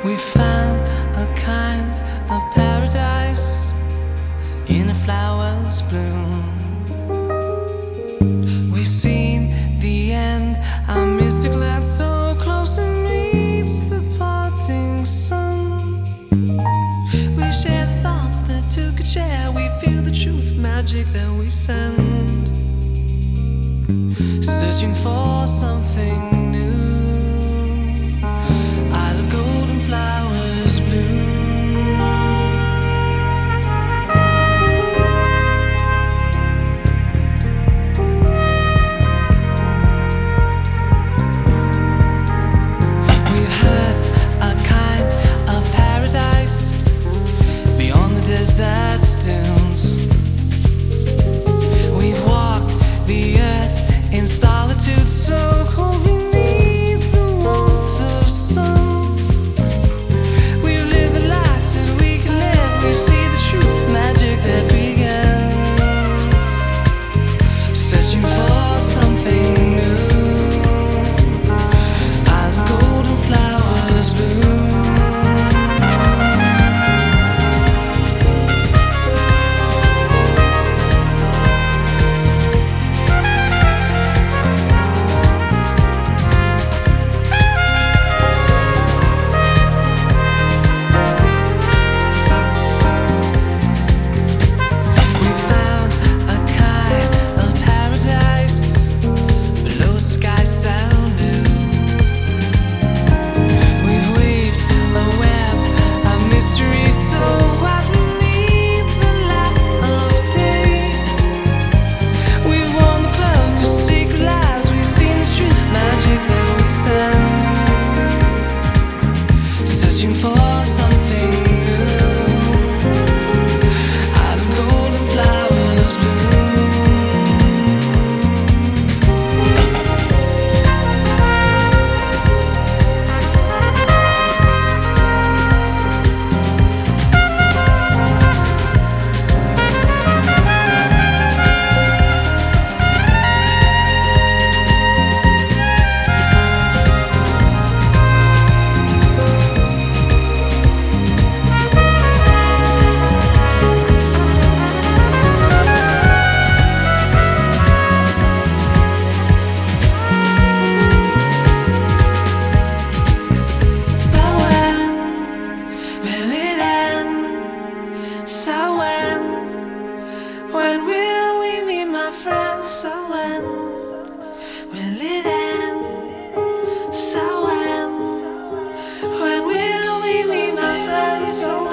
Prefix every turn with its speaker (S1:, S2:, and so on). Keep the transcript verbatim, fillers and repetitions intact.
S1: We found a kind of paradise in a flower's bloom. We've seen the end, our mystic glance so close to meets the parting sun. We share the thoughts that two could share. We feel the truth, magic that we send, searching for something new. I love golden flowers bloom. We've had a kind of paradise beyond the desert's dunes. We've walked the earth in solitude so cold beneath the warmth of sun. We've lived the life that we can live. We see the true magic that begins, searching for something new. I love golden flowers bloom. So when, when will we meet my friends? So when, will it end? So when, when will we meet my friends? So when